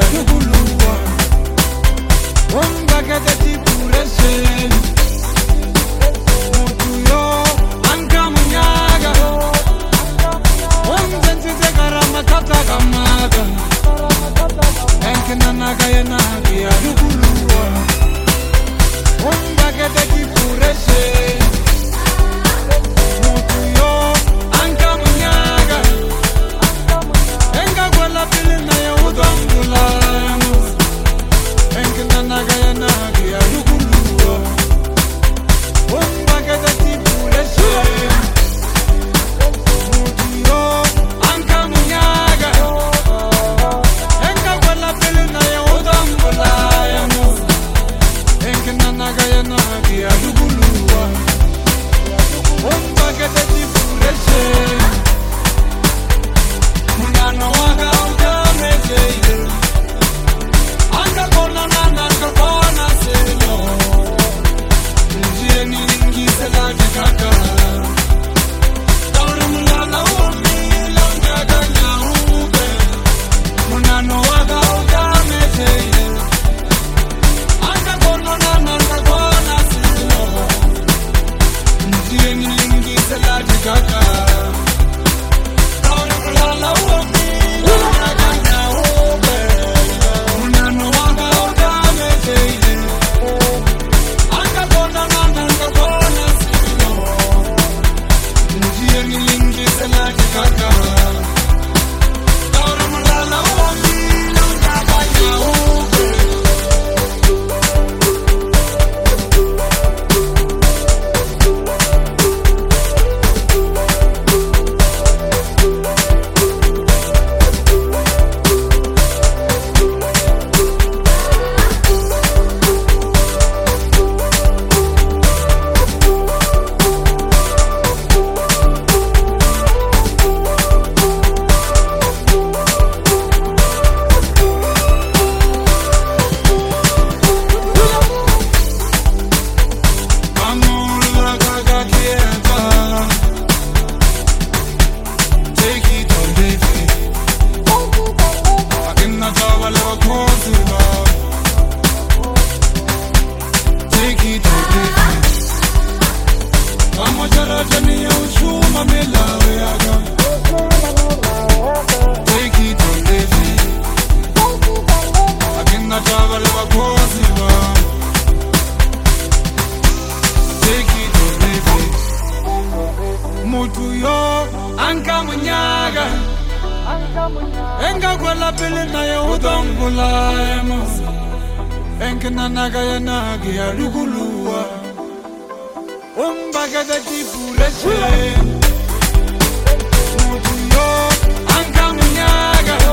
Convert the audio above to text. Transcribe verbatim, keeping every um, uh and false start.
lugulua umbakete tipurese mutu yo ankamunyaga umzenzise karama tata kamaka enkinanaga yenagia lugulua umbakete tipurese mutu yo ankamunyaga enga kwela pilina ya udambula enkinanaga yenagia lugulua umbakete tipurese mutu yo ankamunyaga enga kwela pilina ya udambula enkinanaga yenagia lugulua umbakete tipurese munano waga utamezeye angakona nana angakona selo njie nilingise lake kaka tauri mulala uomila ungaga nyaube munano waga utamezeye angakona nana angakona selo njie nilingise lake kaka tauri mulala uomila ungaga nyaube munano waga utamezeye angakona nana angakona selo njie nilingise lake kaka tauri mulala uomila ungaga nyaube Amula gaga kieta take it or leave it akina tawala wakozi ba take it or leave it kama jarajani ya ushuma milawe yaga take it or leave it akina tawala wakozi ba take it or leave it mutu yo ankamunyaga enga kwela pilina ya udongula emos enkinanaga yenagia lugulua umbakete tipurese mutu yo ankamunyaga